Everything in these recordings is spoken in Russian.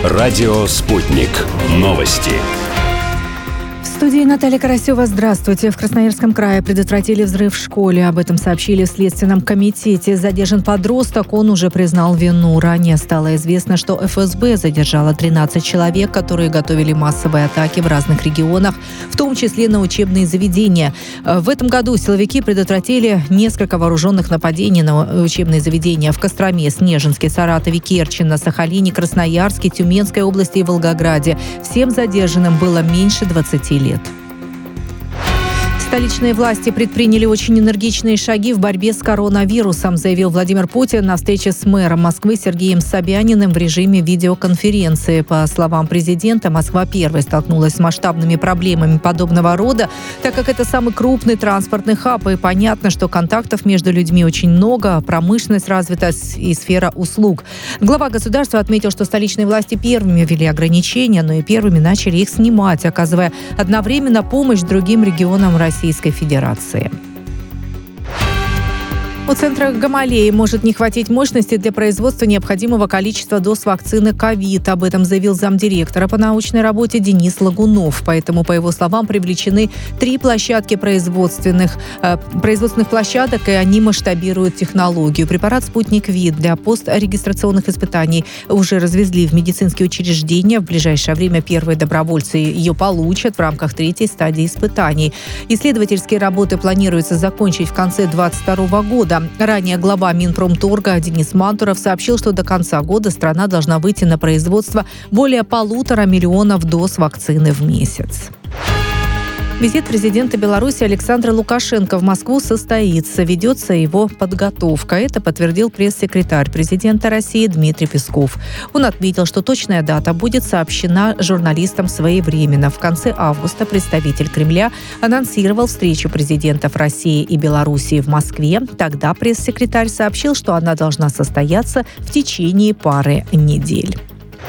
Радио «Спутник». Новости. В студии Наталья Карасева. Здравствуйте. В Красноярском крае предотвратили взрыв в школе. Об этом сообщили в Следственном комитете. Задержан подросток. Он уже признал вину. Ранее стало известно, что ФСБ задержала 13 человек, которые готовили массовые атаки в разных регионах, в том числе на учебные заведения. В этом году силовики предотвратили несколько вооруженных нападений на учебные заведения в Костроме, Снежинске, Саратове, Керчи, Сахалине, Красноярске, Тюменской области и Волгограде. Всем задержанным было меньше 20 лет. Столичные власти предприняли очень энергичные шаги в борьбе с коронавирусом, заявил Владимир Путин на встрече с мэром Москвы Сергеем Собяниным в режиме видеоконференции. По словам президента, Москва первой столкнулась с масштабными проблемами подобного рода, так как это самый крупный транспортный хаб, и понятно, что контактов между людьми очень много, промышленность развита и сфера услуг. Глава государства отметил, что столичные власти первыми ввели ограничения, но и первыми начали их снимать, оказывая одновременно помощь другим регионам Российской Федерации. У центра Гамалеи может не хватить мощности для производства необходимого количества доз вакцины ковид. Об этом заявил замдиректора по научной работе Денис Лагунов. Поэтому, по его словам, привлечены 3 площадки производственных площадок, и они масштабируют технологию. Препарат «Спутник Ви» для пострегистрационных испытаний уже развезли в медицинские учреждения. В ближайшее время первые добровольцы ее получат в рамках 3-й стадии испытаний. Исследовательские работы планируется закончить в конце 2022 года. Ранее глава Минпромторга Денис Мантуров сообщил, что до конца года страна должна выйти на производство более 1,5 миллиона доз вакцины в месяц. Визит президента Беларуси Александра Лукашенко в Москву состоится. Ведется его подготовка. Это подтвердил пресс-секретарь президента России Дмитрий Песков. Он отметил, что точная дата будет сообщена журналистам своевременно. В конце августа представитель Кремля анонсировал встречу президентов России и Белоруссии в Москве. Тогда пресс-секретарь сообщил, что она должна состояться в течение пары недель.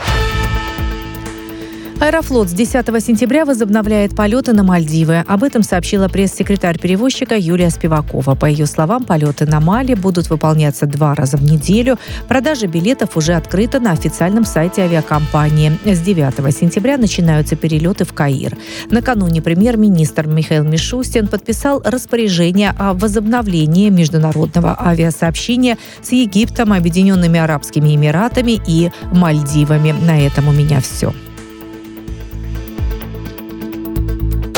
Аэрофлот с 10 сентября возобновляет полеты на Мальдивы. Об этом сообщила пресс-секретарь перевозчика Юлия Спивакова. По ее словам, полеты на Мали будут выполняться 2 раза в неделю. Продажа билетов уже открыта на официальном сайте авиакомпании. С 9 сентября начинаются перелеты в Каир. Накануне премьер-министр Михаил Мишустин подписал распоряжение о возобновлении международного авиасообщения с Египтом, Объединенными Арабскими Эмиратами и Мальдивами. На этом у меня все.